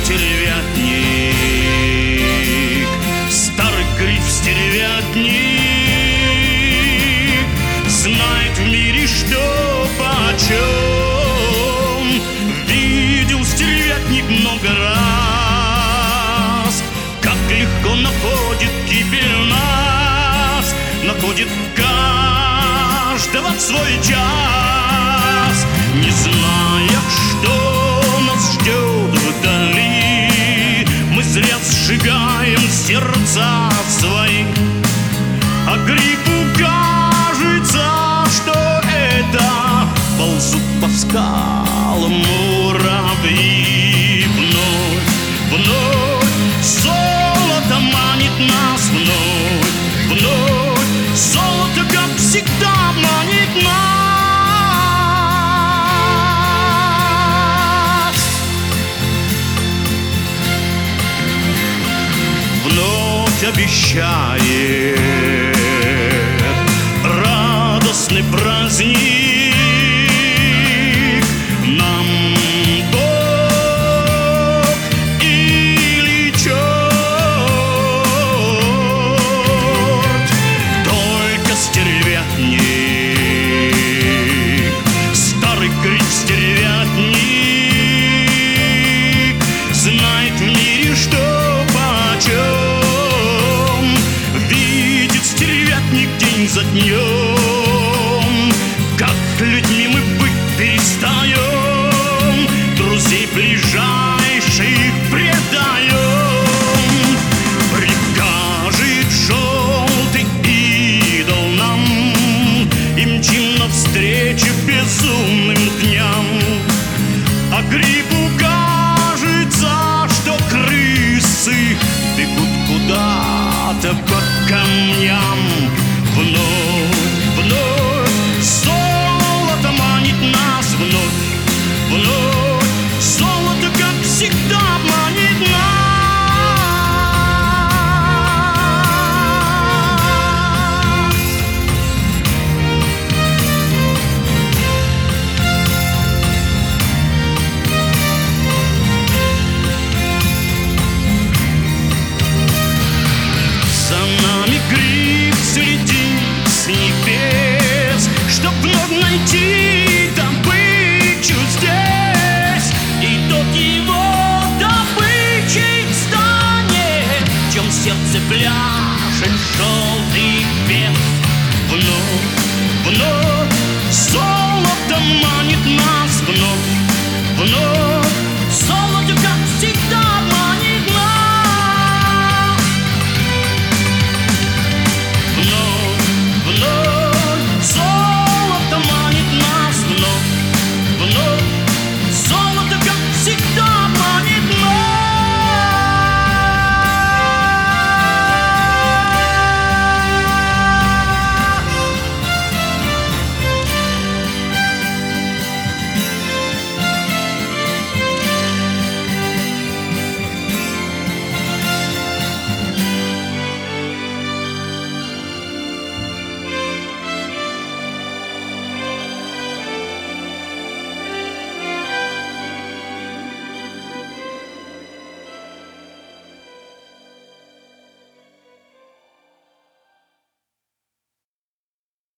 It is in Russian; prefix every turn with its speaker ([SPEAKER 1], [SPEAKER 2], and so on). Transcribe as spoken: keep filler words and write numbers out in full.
[SPEAKER 1] стервятник, старый гриф стервятник, знает в мире, что почем. Видел стервятник много раз, как легко находит гибель нас, находит каждого в свой час, не зная, что нас ждет вдали. Мы зря сжигаем сердца свои, а гриппу кажется, что это ползут по скалам муравьи. Вновь, вновь золото манит нас, вновь, вновь золото, как всегда, манит нас. Вновь обещает радостный праздник нам Бог или черт. Только стервятник, старый гриф стервятник, знает в мире, что почем. Видит стервятник день за днем, как людьми мы быть перестаем, друзей ближайших предаем. Прикажет желтый идол нам, и мчим навстречу безумным дням. А гриппу кажется, что крысы бегут куда-то по камням. Вновь, вновь золото манит нас, вновь, вновь золото, как всегда, манит нас. За нами гриф следит с небес, чтоб вновь найти добычу здесь. И тот его добычей станет, в чем сердце пляшет желтый бес.